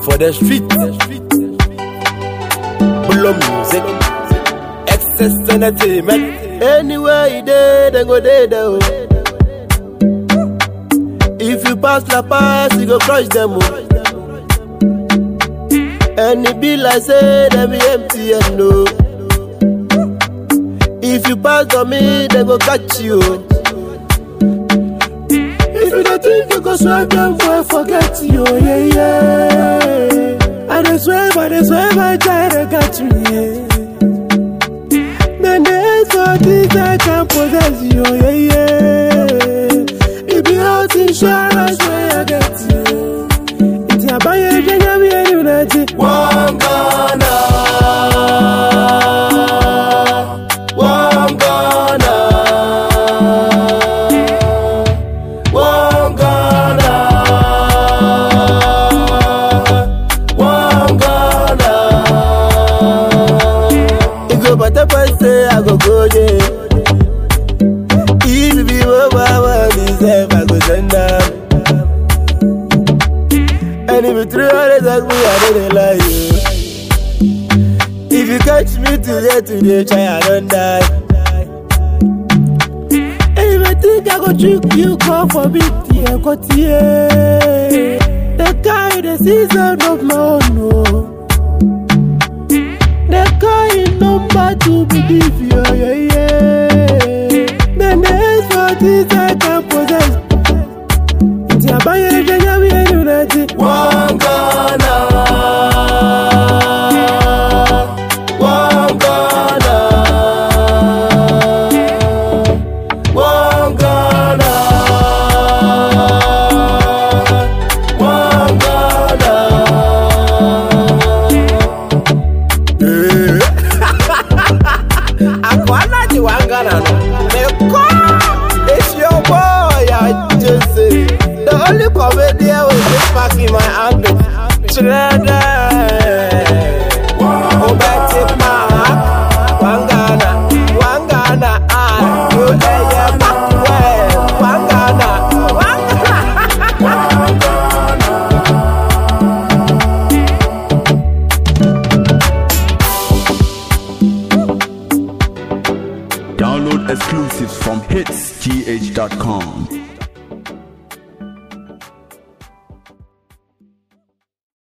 for the street. Blow music, excess entertainment. Anywhere you dey, then go there. If you pass La Paz, you go crush them. And it be like say they be empty and no. If you pass on me, they go catch you. If you don't think you go swipe them, boy, forget you, yeah. I just swear, I try to catch you, yeah. Then there's for this I can possess you, yeah. If you out insurance, where I get you. It's a buy a genuine unity. One Ghana. But the first say I go yeah. If you be over, I go send them. And if you 300 like me, I don't lie you. If you catch me today, try I don't die. And if I think I go trick you, come for me, yeah, got yeah. The guy, the season of my own, no. The kind number to believe you, yeah. Then there's for this I can possess. It's a buy a genuine unity. One Ghana. One Ghana. One Ghana. One Ghana. It's your boy, I just say. The only comedian with this back in my armpit. Shredder. Oh, back it, Mark. One Ghana, I. You yeah, back well. One Ghana, Download exclusives from hitsgh.com.